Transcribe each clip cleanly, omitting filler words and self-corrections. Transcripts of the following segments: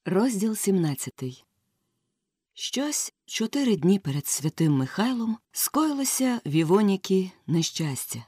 Розділ 17. Щось 4 дні перед святим Михайлом скоїлося в Івоніки нещастя.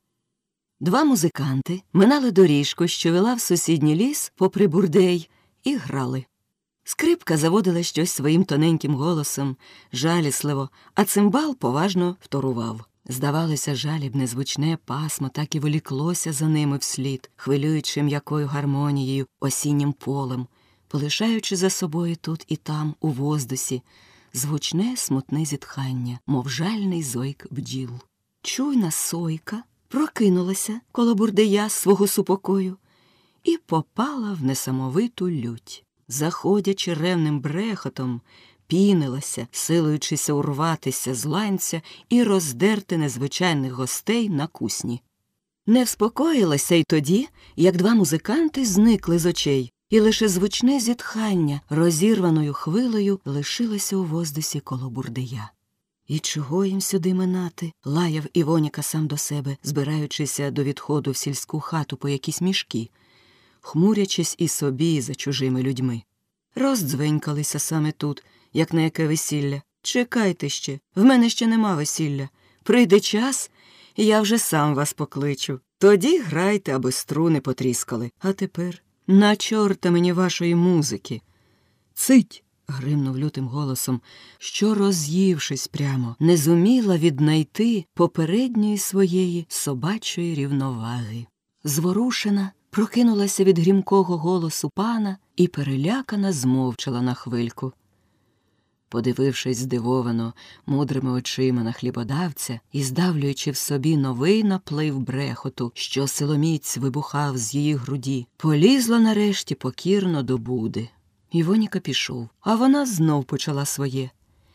2 музиканти минали доріжку, що вела в сусідній ліс попри бурдей, і грали. Скрипка заводила щось своїм тоненьким голосом, жалісливо, а цимбал поважно вторував. Здавалося, жалібне звучне пасмо так і воліклося за ними вслід, хвилюючи м'якою гармонією осіннім полем, полишаючи за собою тут і там, у воздусі, звучне смутне зітхання, мов жальний зойк бджіл. Чуйна сойка прокинулася коло бурдея з свого супокою і попала в несамовиту лють. Заходячи ревним брехотом, пінилася, силуючися урватися з ланця і роздерти незвичайних гостей на кусні. Не вспокоїлася й тоді, як 2 музиканти зникли з очей, і лише звучне зітхання розірваною хвилею лишилося у воздусі коло бурдея. «І чого їм сюди минати?» – лаяв Івоніка сам до себе, збираючися до відходу в сільську хату по якісь мішки, хмурячись і собі, і за чужими людьми. Роздзвенькалися саме тут, як на яке весілля. «Чекайте ще, в мене ще нема весілля. Прийде час, і я вже сам вас покличу. Тоді грайте, аби струни потріскали. А тепер на чорта мені вашої музики!» «Цить!» – гримнув лютим голосом, що, роз'ївшись прямо, не зуміла віднайти попередньої своєї собачої рівноваги. Зворушена прокинулася від грімкого голосу пана і перелякана змовчала на хвильку. Подивившись здивовано мудрими очима на хлібодавця і здавлюючи в собі новий наплив брехоту, що силоміць вибухав з її груді, полізла нарешті покірно до буди. Івоніка пішов, а вона знов почала своє.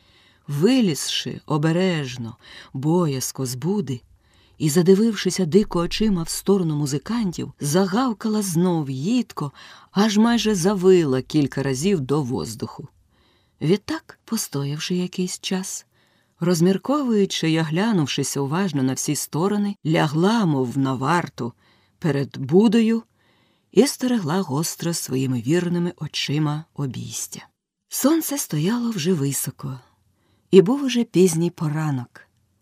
Вилізши обережно, боязко з буди, і, задивившися дико очима в сторону музикантів, загавкала знов їдко, аж майже завила кілька разів до воздуху. Відтак, постоявши якийсь час, розмірковуючи й оглянувшись уважно на всі сторони, лягла, мов на варту, перед будою і стерегла гостро своїми вірними очима обійстя. Сонце стояло вже високо, і був уже пізній поранок.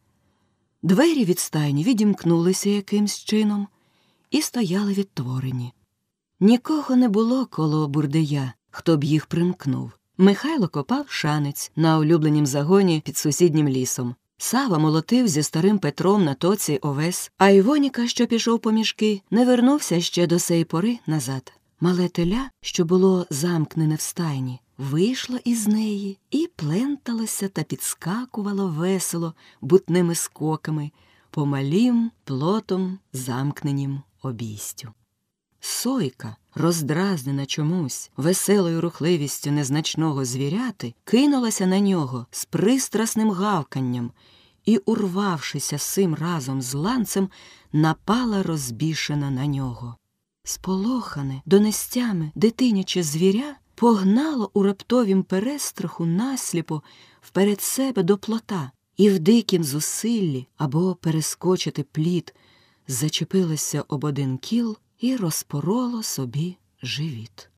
Двері від стайні відімкнулися якимсь чином і стояли відтворені. Нікого не було коло бурдея, хто б їх примкнув. Михайло копав шанець на улюбленім загоні під сусіднім лісом. Сава молотив зі старим Петром на тоці овес, а Івоніка, що пішов по мішки, не вернувся ще до сеї пори назад. Мале теля, що було замкнене в стайні, вийшло із неї і пленталося та підскакувало весело бутними скоками по малім плотом замкненім обійстю. Сойка, роздразнена чомусь веселою рухливістю незначного звіряти, кинулася на нього з пристрасним гавканням і, урвавшися сим разом з ланцем, напала розбішена на нього. Сполохане, донестями дитиняче звіря погнало у раптовім перестраху насліпо вперед себе до плота і в дикім зусиллі або перескочити пліт зачепилося об один кіл і розпороло собі живіт.